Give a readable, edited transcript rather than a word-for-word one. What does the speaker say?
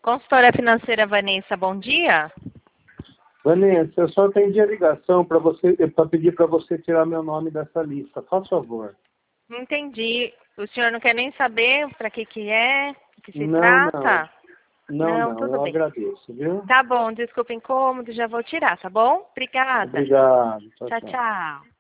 Consultora financeira Vanessa, bom dia. Vanessa, eu só atendi a ligação para pedir para você tirar meu nome dessa lista. Faz favor. Entendi. O senhor não quer nem saber para que é, que se Não, trata? Não, tudo eu bem. agradeço, viu? Tá bom, desculpa o incômodo, já vou tirar, tá bom? Obrigada. Obrigado. Tchau, Tchau, tchau. tchau.